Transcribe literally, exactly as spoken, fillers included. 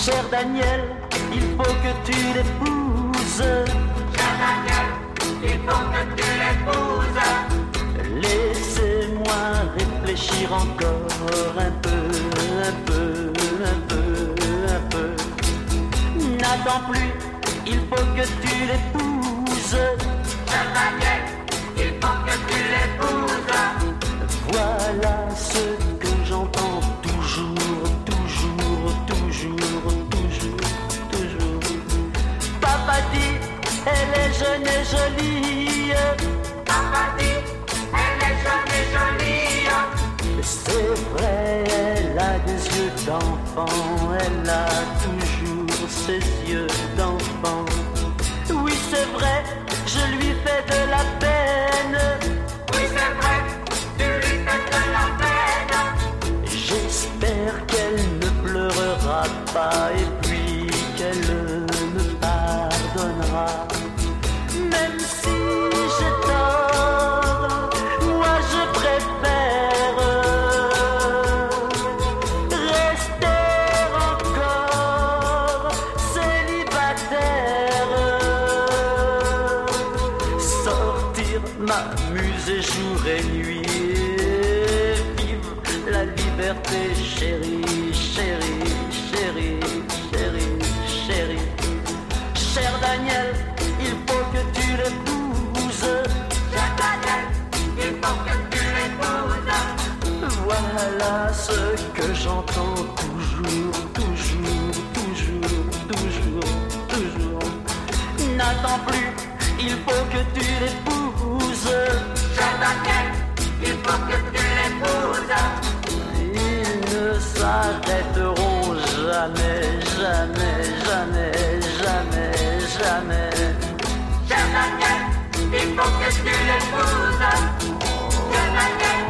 Cher Daniel, il faut que tu l'épouses. Cher Daniel, il faut que tu l'épouses. Laissez-moi réfléchir encore un peu, un peu, un peu, un peu. N'attends plus, il faut que tu l'épouses. Cher Daniel, il faut que tu l'épouses. Voilà ce que j'entends toujours, toujours, toujours, toujours, toujours. Papa dit, elle est jeune et jolie. Papa dit, elle est jeune et jolie. C'est vrai, elle a des yeux d'enfant, elle a toujours ses yeux d'enfant. Oui, c'est vrai, je lui fais de la peine. Oui, c'est vrai, tu lui fais de la peine. J'espère qu'elle ne pleurera pas et puis qu'elle me pardonnera. Même si j'ai tort, moi je préfère rester encore célibataire. Sortir, m'amuser jour et nuit, vivre la liberté, chérie, chérie, chérie, chérie, chérie. Cher Daniel, il faut que tu l'épouses. Cher Daniel, il faut que tu l'épouses. Voilà ce que j'entends toujours, toujours, toujours, toujours, toujours. N'attends plus, il faut que tu l'épouses. Cher Daniel, il faut que tu l'épouses. Ils ne s'arrêteront jamais, jamais, jamais, jamais, jamais. Cher Daniel, il faut que tu l'épouses. Cher Daniel,